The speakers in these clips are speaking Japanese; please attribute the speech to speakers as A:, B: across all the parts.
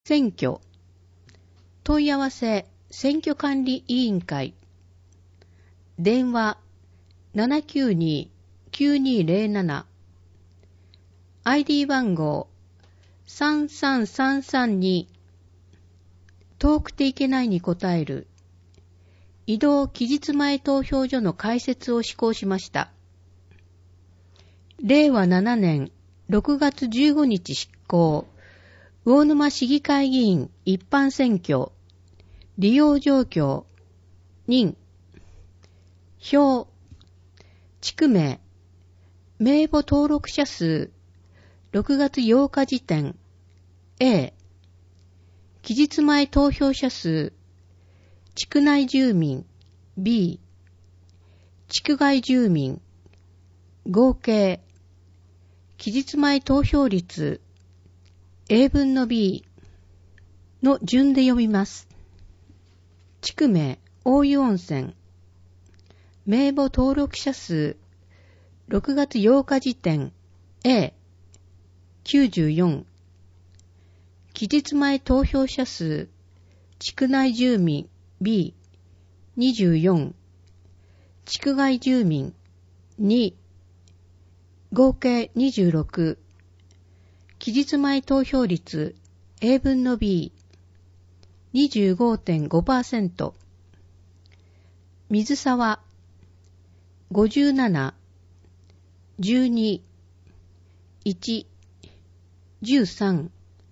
A: 選挙問い合わせ選挙管理委員会電話 792-9207 ID 番号33332遠くていけないに答える移動期日前投票所の開設を施行しました。令和7年6月15日執行魚沼市議会議員一般選挙利用状況任表地区名名簿登録者数6月8日時点 A 期日前投票者数地区内住民 B 地区外住民合計期日前投票率 A 分の B の順で読みます。地区名大湯温泉名簿登録者数6月8日時点 A 94期日前投票者数地区内住民 B 24地区外住民2合計26期日前投票率 A 分の B 25.5% 水沢57 12 1 13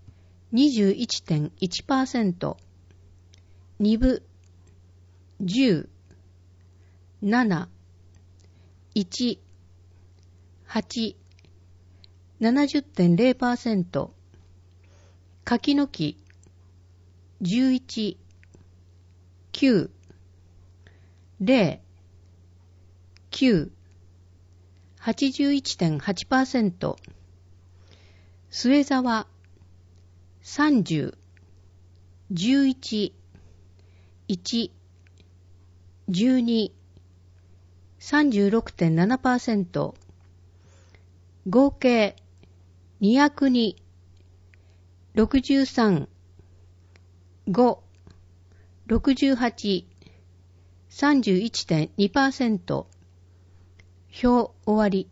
A: 21.1% 二部10 7 1 8 70.0% 柿の木11 9 0 9 81.8% 末沢30 11 1 12 36.7% 合計202 63 5 68 31.2% 表終わり。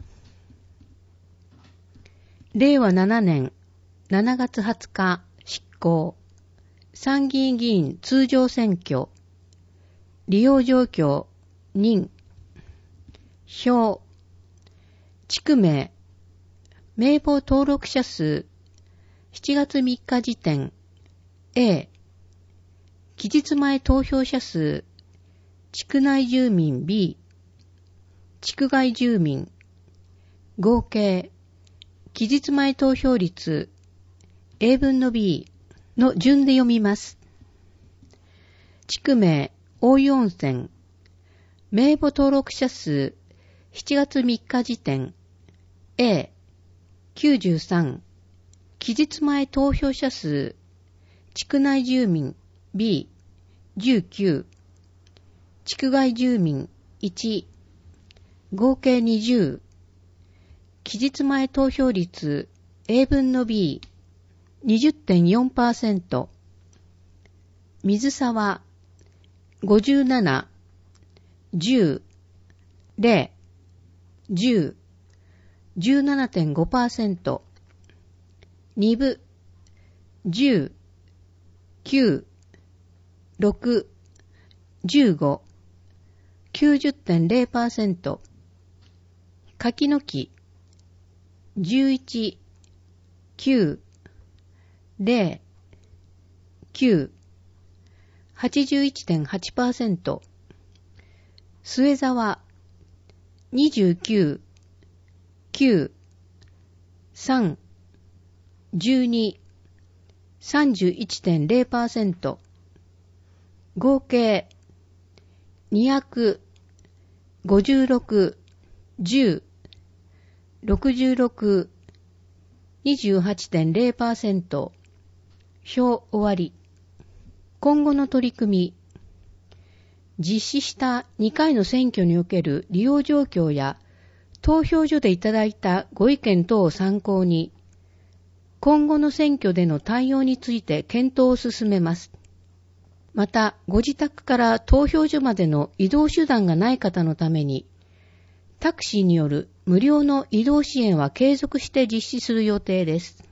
A: 令和7年7月20日執行参議院議員通常選挙利用状況任表地区名名簿登録者数7月3日時点 A 期日前投票者数地区内住民 B 地区外住民合計期日前投票率 A 分の B の順で読みます。地区名大湯温泉名簿登録者数7月3日時点 A 93期日前投票者数地区内住民 B 19地区外住民1合計20期日前投票率 A 分の B 20.4% 水沢57 10 0 10 17.5% 二部10 9 6 15 90.0% 柿の木11 9 0 9 81.8% 末沢29 9 3 12 31.0% 合計200 56 10 66 28.0% 表終わり。今後の取り組み実施した2回の選挙における利用状況や投票所でいただいたご意見等を参考に今後の選挙での対応について検討を進めます。また、ご自宅から投票所までの移動手段がない方のために、タクシーによる無料の移動支援は継続して実施する予定です。